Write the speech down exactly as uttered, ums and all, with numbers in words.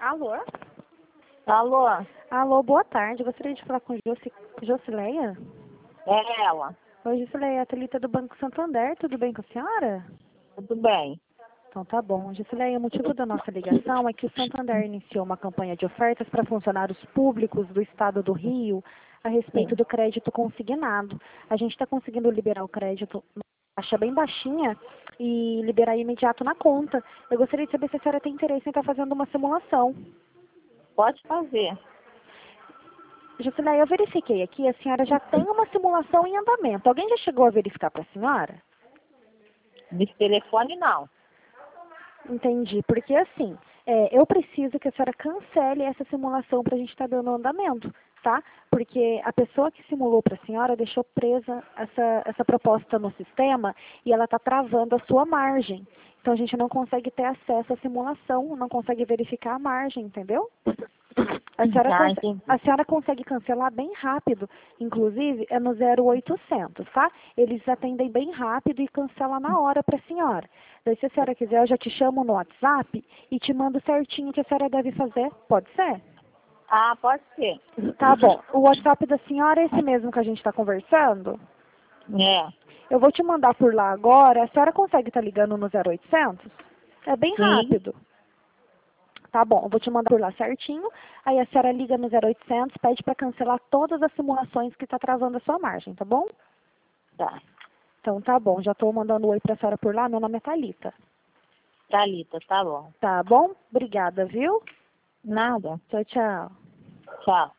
Alô? Alô? Alô, boa tarde. Gostaria de falar com Josi... Josileia? É ela. Oi, Josileia, a Thalita do Banco Santander. Tudo bem com a senhora? Tudo bem. Então tá bom. Josileia, o motivo da nossa ligação é que o Santander iniciou uma campanha de ofertas para funcionários públicos do estado do Rio a respeito Sim. do crédito consignado. A gente está conseguindo liberar o crédito numa taxa bem baixinha e liberar imediato na conta. Eu gostaria de saber se a senhora tem interesse em estar fazendo uma simulação. Pode fazer. Jusileia, eu verifiquei aqui, a senhora já tem uma simulação em andamento. Alguém já chegou a verificar para a senhora? Nesse telefone, não. Entendi, porque assim, é, eu preciso que a senhora cancele essa simulação para a gente estar dando andamento, tá? Porque a pessoa que simulou para a senhora deixou presa essa, essa proposta no sistema e ela está travando a sua margem. Então a gente não consegue ter acesso à simulação, não consegue verificar a margem, entendeu? A senhora, Ah, conse- entendi. a senhora consegue cancelar bem rápido, inclusive é no zero oitocentos, tá? Eles atendem bem rápido e cancelam na hora para a senhora. Daí se a senhora quiser, eu já te chamo no WhatsApp e te mando certinho o que a senhora deve fazer. Pode ser? Ah, pode ser. Tá bom. O WhatsApp da senhora é esse mesmo que a gente está conversando? É. Eu vou te mandar por lá agora. A senhora consegue estar ligando no zero oitocentos? É bem Sim. rápido. Tá bom, eu vou te mandar por lá certinho. Aí a senhora liga no zero oitocentos, pede para cancelar todas as simulações que está travando a sua margem, tá bom? Tá. Então tá bom, já estou mandando um oi para a senhora por lá. Meu nome é Thalita. Thalita, tá bom. Tá bom? Obrigada, viu? Nada. Tchau, tchau. Tchau.